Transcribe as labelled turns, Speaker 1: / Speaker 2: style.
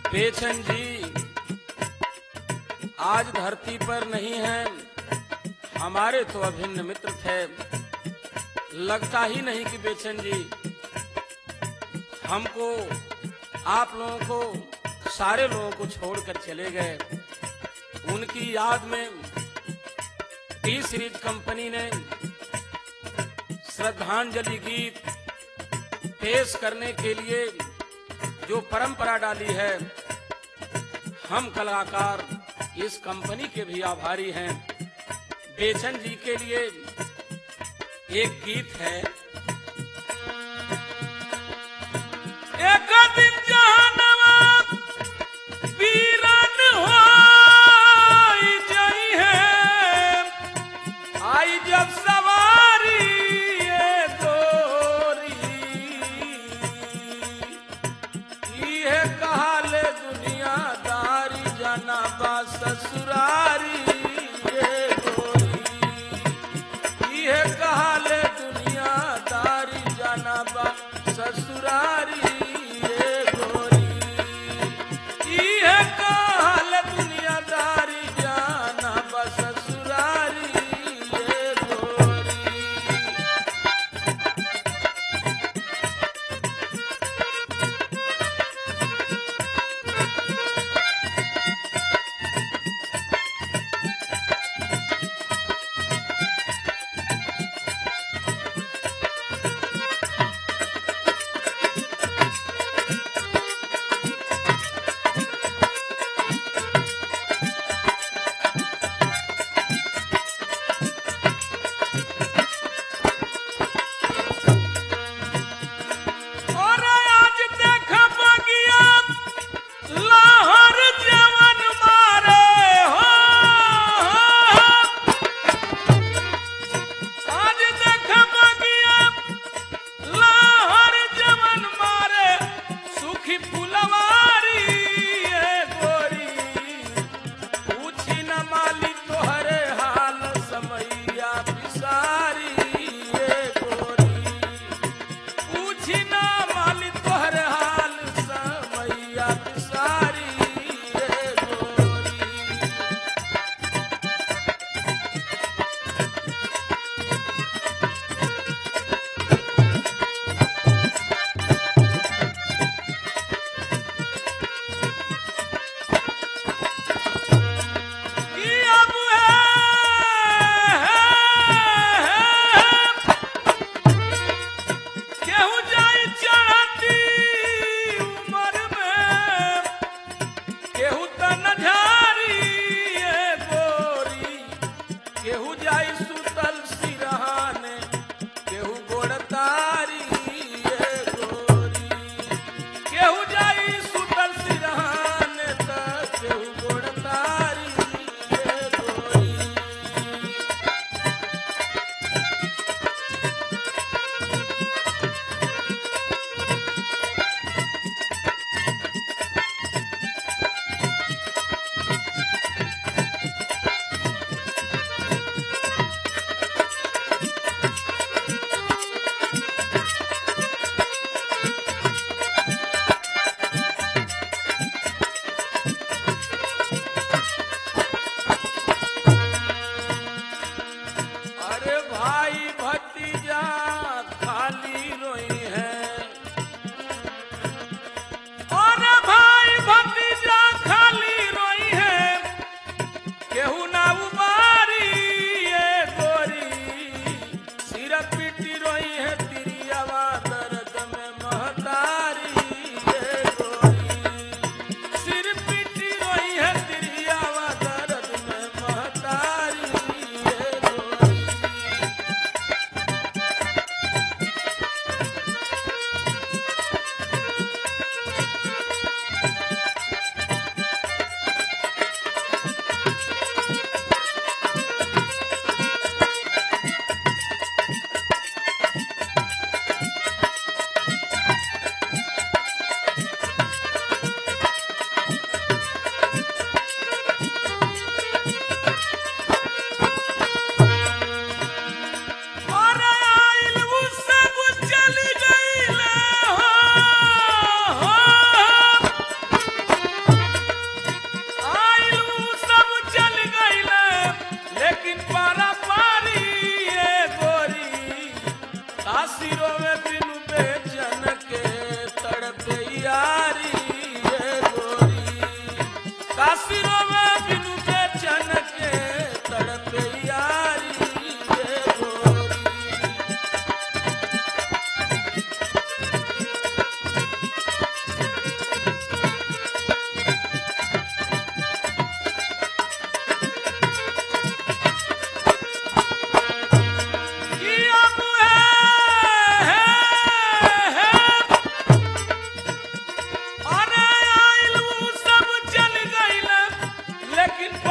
Speaker 1: बेचैन जी आज धरती पर नहीं है, हमारे तो अभिन्न मित्र थे। लगता ही नहीं कि बेचैन जी हमको, आप लोगों को, सारे लोगों को छोड़कर चले गए। उनकी याद में टी सीरीज कंपनी ने श्रद्धांजलि गीत पेश करने के लिए जो परंपरा डाली है, हम कलाकार इस कंपनी के भी आभारी हैं। बेचैन जी के लिए एक गीत है। एक दिन जहानवा वीरान होई जाई है, आई जब सवारी ये गोरी, ये कहाले दुनियादारी जाना बा ससुरारी ये गोरी, ये कहाले दुनियादारी जाना बा ससुरारी ये गोरी, ये कहाले दुनियादारी जाना बा ससुरारी ये गोरी। और आज देख बगिया लहर जवन मारे हो, आज देख बगिया लहर जवन मारे, सुखी फुलवारी ये गोरी, पूछी न माली तोहरे हाल समैया बिसारी ये गोरी, पूछी ना माली तोहरे हाल समैया बिसारी ये गोरी। कि अब केहू जाई चढ़ती उम्र में, केहू तन झारी ये गोरी, केहू जाई सुतल सिरहाने, केहू गोड़तारी ये गोरी, केहू जाई सुतल सिरहाने त केहू गोड़तारी ये गोरी। काशिरो में बिनु बेचन के तड़पे यारी ये गोरी। लेकिन